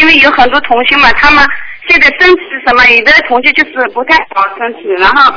因为有很多同学嘛，他们现在身体什么，有的同学就是不太好身体，然后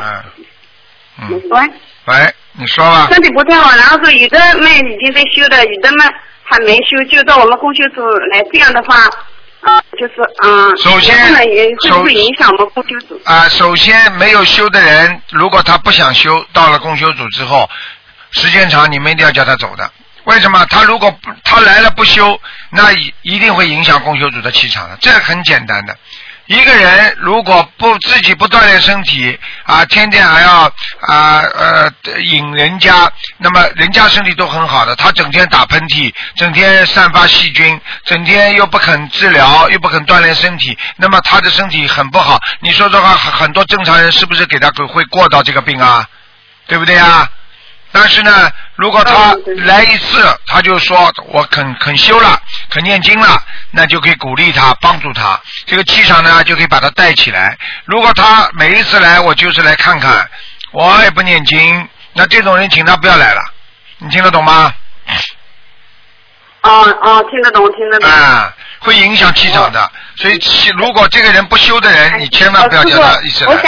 喂，你说吧。 身体不太好，然后说有的们已经在修的，有的们还没修，就到我们共修组来，这样的话。 首先也会不会影响我们共修组？ 首先没有修的人，如果他不想修，到了共修组之后，时间长，你们一定要叫他走的。为什么？他如果他来了不修，那一定会影响共修组的气场的，这很简单的。一个人如果自己不锻炼身体天天还要引人家，那么人家身体都很好的，他整天打喷嚏，整天散发细菌，整天又不肯治疗，又不肯锻炼身体，那么他的身体很不好。你说这话，很多正常人是不是给他会过到这个病啊？对不对啊？但是呢，如果他来一次，他就说我肯修了，肯念经了，那就可以鼓励他，帮助他，这个气场呢就可以把他带起来。如果他每一次来，我就是来看看，我也不念经，那这种人请他不要来了，你听得懂吗？ 听得懂。 会影响气场的，所以如果这个人不修的人，你千万不要叫他一直来。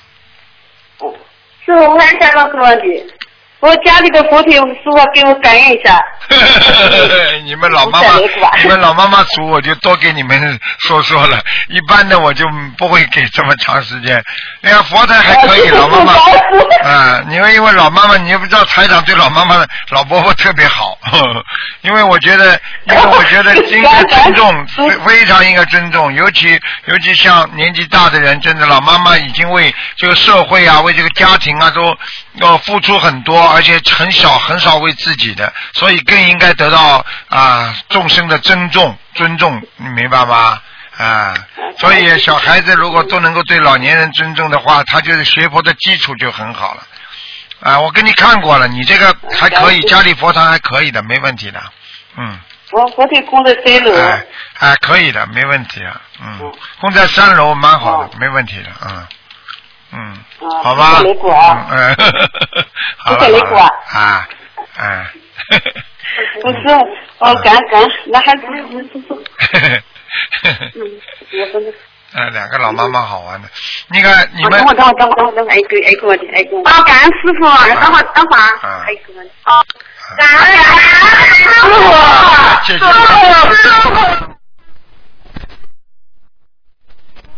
师傅，我还想到个问题。我家里的佛体，师傅给我感应一下。 你们老妈妈组我就多给你们说了，一般的我就不会给这么长时间。那个佛台还可以，老妈妈因为老妈妈，你也不知道台长对老妈妈老伯伯特别好，因为我觉得应该尊重，非常应该尊重，尤其像年纪大的人，真的老妈妈已经为这个社会为这个家庭都要付出很多，而且很少为自己的，所以更应该得到众生的尊重，你明白吗？所以小孩子如果都能够对老年人尊重的话，他就是学佛的基础就很好了。我跟你看过了，你这个还可以，家里佛堂还可以的，没问题的。 我佛体供在3楼。 可以的，没问题啊。供在3楼蛮好的，没问题的。好吧。 雷鼓啊。 好了。 不是，感，那还是两个老妈妈好玩的，那个你们。 等会，一个问题。感恩师傅，等会儿。一个问题。感恩师傅。 谢谢。